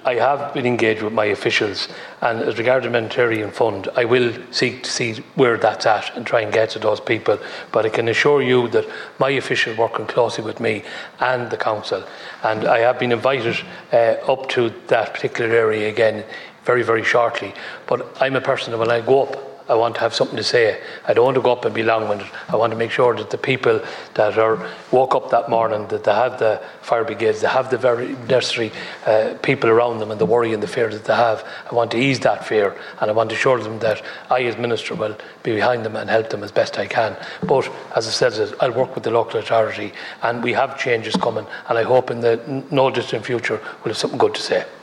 I have been engaged with my officials, and as regards the humanitarian fund, I will seek to see where that's at and try and get to those people. But I can assure you that my officials working closely with me and the council, and I have been invited up to that particular area again very, very shortly. But I'm a person that when I go up, I want to have something to say. I don't want to go up and be long-winded. I want to make sure that the people that woke up that morning, that they have the fire brigades, they have the very necessary people around them, and the worry and the fear that they have. I want to ease that fear, and I want to assure them that I, as Minister, will be behind them and help them as best I can. But, as I said, I'll work with the local authority, and we have changes coming, and I hope in the no distant future we'll have something good to say.